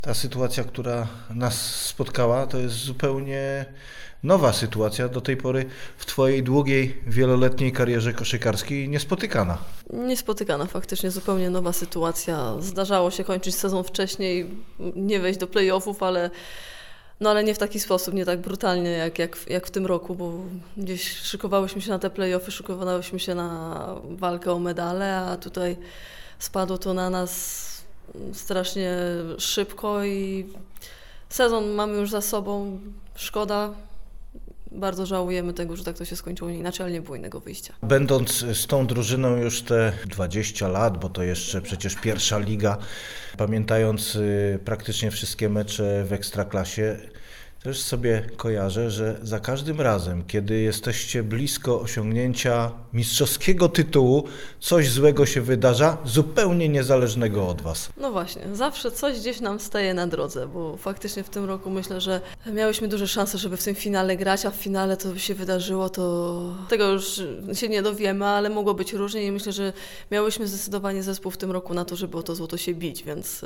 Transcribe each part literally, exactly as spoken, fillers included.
Ta sytuacja, która nas spotkała, to jest zupełnie nowa sytuacja, do tej pory w Twojej długiej, wieloletniej karierze koszykarskiej niespotykana. Niespotykana faktycznie, zupełnie nowa sytuacja. Zdarzało się kończyć sezon wcześniej, nie wejść do play-offów, ale, no ale nie w taki sposób, nie tak brutalnie jak, jak, jak w tym roku, bo gdzieś szykowałyśmy się na te play-offy, szykowałyśmy się na walkę o medale, a tutaj spadło to na nas strasznie szybko i sezon mamy już za sobą. Szkoda. Bardzo żałujemy tego, że tak to się skończyło inaczej, ale nie było innego wyjścia. Będąc z tą drużyną już te dwadzieścia lat, bo to jeszcze przecież pierwsza liga, pamiętając praktycznie wszystkie mecze w Ekstraklasie, też sobie kojarzę, że za każdym razem, kiedy jesteście blisko osiągnięcia mistrzowskiego tytułu, coś złego się wydarza, zupełnie niezależnego od Was. No właśnie, zawsze coś gdzieś nam staje na drodze, bo faktycznie w tym roku myślę, że miałyśmy duże szanse, żeby w tym finale grać, a w finale to by się wydarzyło, to tego już się nie dowiemy, ale mogło być różnie i myślę, że miałyśmy zdecydowanie zespół w tym roku na to, żeby o to złoto się bić, więc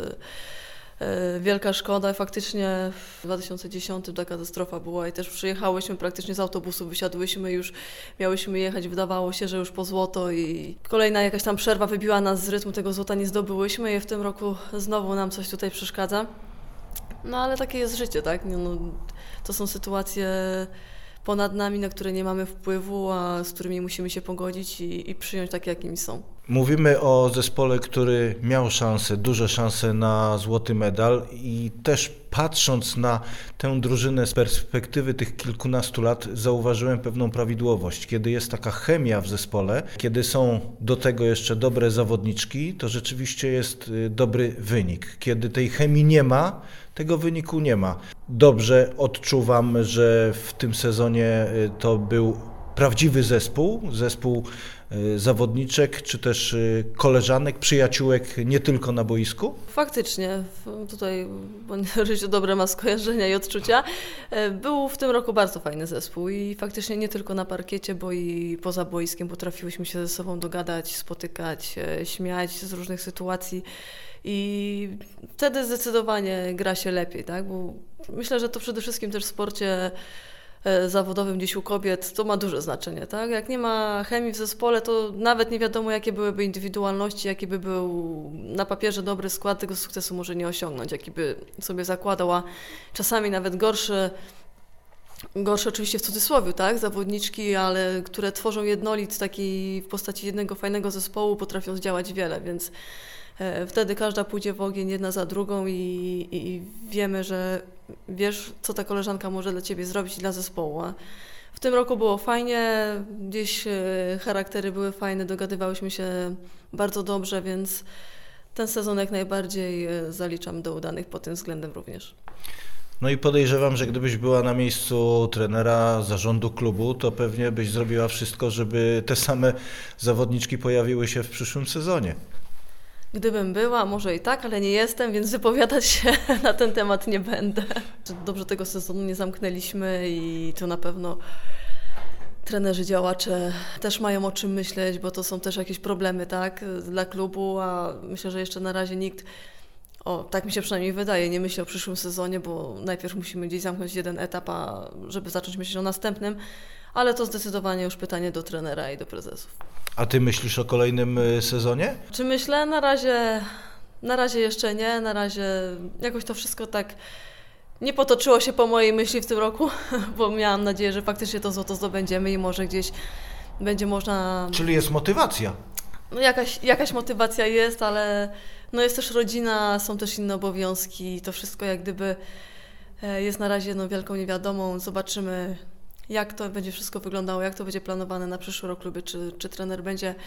wielka szkoda. Faktycznie w dwa tysiące dziesiątym ta katastrofa była i też przyjechałyśmy praktycznie z autobusu, wysiadłyśmy już, miałyśmy jechać, wydawało się, że już po złoto i kolejna jakaś tam przerwa wybiła nas z rytmu, tego złota nie zdobyłyśmy i w tym roku znowu nam coś tutaj przeszkadza. No ale takie jest życie, tak? No, to są sytuacje ponad nami, na które nie mamy wpływu, a z którymi musimy się pogodzić i, i przyjąć takie, jakimi są. Mówimy o zespole, który miał szansę, duże szanse na złoty medal i też patrząc na tę drużynę z perspektywy tych kilkunastu lat zauważyłem pewną prawidłowość. Kiedy jest taka chemia w zespole, kiedy są do tego jeszcze dobre zawodniczki, to rzeczywiście jest dobry wynik. Kiedy tej chemii nie ma, tego wyniku nie ma. Dobrze odczuwam, że w tym sezonie to był prawdziwy zespół, zespół zawodniczek, czy też koleżanek, przyjaciółek nie tylko na boisku? Faktycznie, tutaj Rysiu dobre ma skojarzenia i odczucia. Był w tym roku bardzo fajny zespół i faktycznie nie tylko na parkiecie, bo i poza boiskiem potrafiłyśmy się ze sobą dogadać, spotykać, śmiać z różnych sytuacji i wtedy zdecydowanie gra się lepiej, tak? Bo myślę, że to przede wszystkim też w sporcie zawodowym gdzieś u kobiet, to ma duże znaczenie, tak? Jak nie ma chemii w zespole, to nawet nie wiadomo, jakie byłyby indywidualności, jaki by był na papierze dobry skład, tego sukcesu może nie osiągnąć, jaki by sobie zakładał, a czasami nawet gorsze, gorsze oczywiście w cudzysłowie, tak? Zawodniczki, ale które tworzą jednolit taki w postaci jednego fajnego zespołu, potrafią zdziałać wiele, więc wtedy każda pójdzie w ogień jedna za drugą i, i wiemy, że wiesz, co ta koleżanka może dla Ciebie zrobić i dla zespołu. A w tym roku było fajnie, gdzieś charaktery były fajne, dogadywałyśmy się bardzo dobrze, więc ten sezon jak najbardziej zaliczam do udanych pod tym względem również. No i podejrzewam, że gdybyś była na miejscu trenera zarządu klubu, to pewnie byś zrobiła wszystko, żeby te same zawodniczki pojawiły się w przyszłym sezonie. Gdybym była, może i tak, ale nie jestem, więc wypowiadać się na ten temat nie będę. Dobrze tego sezonu nie zamknęliśmy i to na pewno trenerzy, działacze też mają o czym myśleć, bo to są też jakieś problemy, tak, dla klubu, a myślę, że jeszcze na razie nikt, o, tak mi się przynajmniej wydaje, nie myśli o przyszłym sezonie, bo najpierw musimy gdzieś zamknąć jeden etap, a żeby zacząć myśleć o następnym, ale to zdecydowanie już pytanie do trenera i do prezesów. A Ty myślisz o kolejnym sezonie? Czy myślę? Na razie, na razie jeszcze nie. Na razie jakoś to wszystko tak nie potoczyło się po mojej myśli w tym roku, bo miałam nadzieję, że faktycznie to złoto zdobędziemy i może gdzieś będzie można... Czyli jest motywacja? No jakaś, jakaś motywacja jest, ale no jest też rodzina, są też inne obowiązki. To wszystko jak gdyby jest na razie no wielką niewiadomą. Zobaczymy, jak to będzie wszystko wyglądało, jak to będzie planowane na przyszły rok kluby, czy, czy trener będzie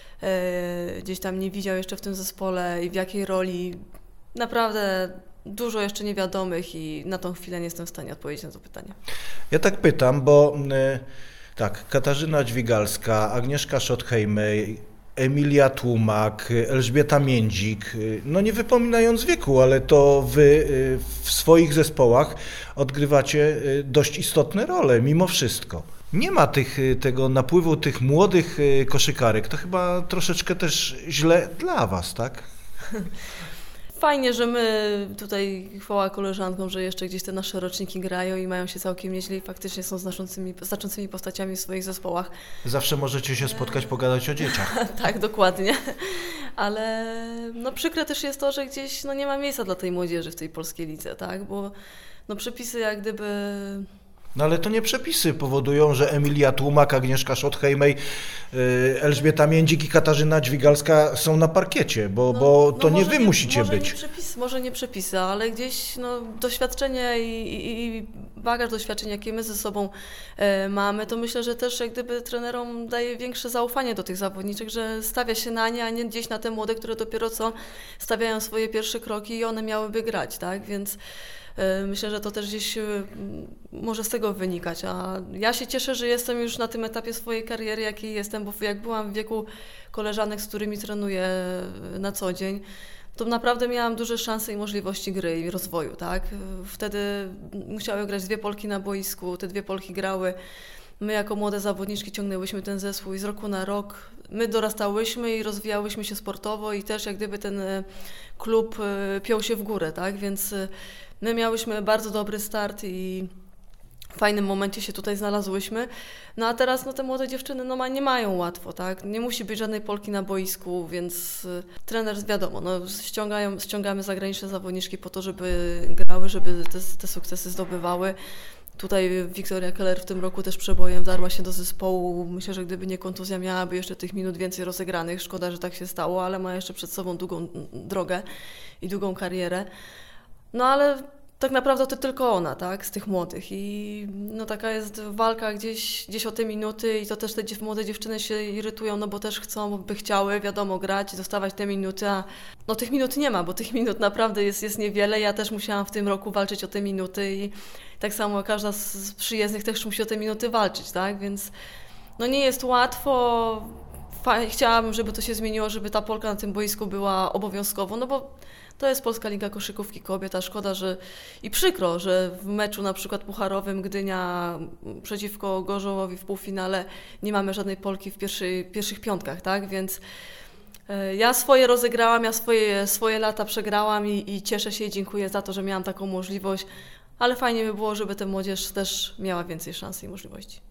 e, gdzieś tam nie widział jeszcze w tym zespole i w jakiej roli. Naprawdę dużo jeszcze niewiadomych i na tą chwilę nie jestem w stanie odpowiedzieć na to pytanie. Ja tak pytam, bo y, tak, Katarzyna Dźwigalska, Agnieszka Schottheimer, Emilia Tłumak, Elżbieta Międzik, no nie wypominając wieku, ale to wy w swoich zespołach odgrywacie dość istotne role mimo wszystko. Nie ma tych, tego napływu tych młodych koszykarek, to chyba troszeczkę też źle dla Was, tak? fajnie, że my tutaj, chwała koleżankom, że jeszcze gdzieś te nasze roczniki grają i mają się całkiem nieźle i faktycznie są znaczącymi, znaczącymi postaciami w swoich zespołach. Zawsze możecie się spotkać, pogadać o dzieciach. Tak, dokładnie. Ale no przykre też jest to, że gdzieś no, nie ma miejsca dla tej młodzieży w tej polskiej lidze, tak? Bo no, przepisy jak gdyby... No ale to nie przepisy powodują, że Emilia Tłumak, Agnieszka Schottheimer, Elżbieta Międzik i Katarzyna Dźwigalska są na parkiecie, bo, No, bo no to nie może wy musicie może być. Nie przepisy, może nie przepisy, ale gdzieś no, doświadczenie i, i, i bagaż doświadczeń, jakie my ze sobą e, mamy, to myślę, że też jak gdyby trenerom daje większe zaufanie do tych zawodniczek, że stawia się na nie, a nie gdzieś na te młode, które dopiero co stawiają swoje pierwsze kroki i one miałyby grać, tak? Więc myślę, że to też gdzieś może z tego wynikać, a ja się cieszę, że jestem już na tym etapie swojej kariery, jakiej jestem, bo jak byłam w wieku koleżanek, z którymi trenuję na co dzień, to naprawdę miałam duże szanse i możliwości gry i rozwoju, tak? Wtedy musiały grać dwie Polki na boisku, te dwie Polki grały. My jako młode zawodniczki ciągnęłyśmy ten zespół i z roku na rok my dorastałyśmy i rozwijałyśmy się sportowo i też jak gdyby ten klub piął się w górę, tak? Więc my miałyśmy bardzo dobry start i w fajnym momencie się tutaj znalazłyśmy. No a teraz no, te młode dziewczyny no, ma, nie mają łatwo, tak? Nie musi być żadnej Polki na boisku, więc y, trener wiadomo, no, ściągają, ściągamy zagraniczne zawodniczki po to, żeby grały, żeby te, te sukcesy zdobywały. Tutaj Wiktoria Keller w tym roku też przebojem wdarła się do zespołu. Myślę, że gdyby nie kontuzja, miałaby jeszcze tych minut więcej rozegranych. Szkoda, że tak się stało, ale ma jeszcze przed sobą długą drogę i długą karierę. No ale tak naprawdę to tylko ona, tak, z tych młodych i no taka jest walka gdzieś, gdzieś o te minuty i to też te dziew- młode dziewczyny się irytują, no bo też chcą, by chciały, wiadomo, grać i dostawać te minuty, a no tych minut nie ma, bo tych minut naprawdę jest, jest niewiele. Ja też musiałam w tym roku walczyć o te minuty i tak samo każda z przyjezdnych też musi o te minuty walczyć, tak, więc no nie jest łatwo. Chciałabym, żeby to się zmieniło, żeby ta Polka na tym boisku była obowiązkowo, no bo to jest Polska Liga Koszykówki Kobiet, a szkoda, że i przykro, że w meczu na przykład pucharowym Gdynia przeciwko Gorzołowi w półfinale nie mamy żadnej Polki w pierwszej, pierwszych piątkach, tak, więc ja swoje rozegrałam, ja swoje, swoje lata przegrałam i, i cieszę się i dziękuję za to, że miałam taką możliwość, ale fajnie by było, żeby ta młodzież też miała więcej szans i możliwości.